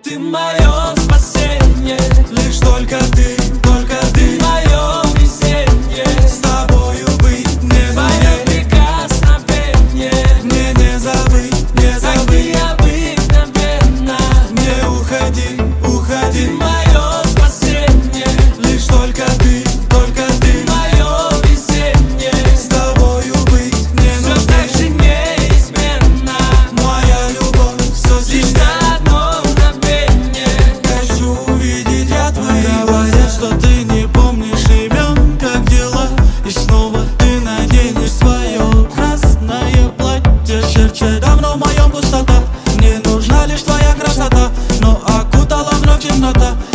Ты мое спасение, лишь только ты мое везение. С тобою быть не забыть, прикосновение мне не забыть, не забыть. Необыкновенно, не уходи, уходи. Ты мое спасение, лишь только ты мое везение. С тобою быть не забыть, все так же неизменно. Моя любовь, все лишь на одно мгновение. Хочу увидеть я твои глаза. Говорят, что ты не помнишь имен, как дела. И снова ты наденешь свое красное платье. В сердце давно в моем пустота. Мне нужна лишь твоя красота, но окутала вновь темнота.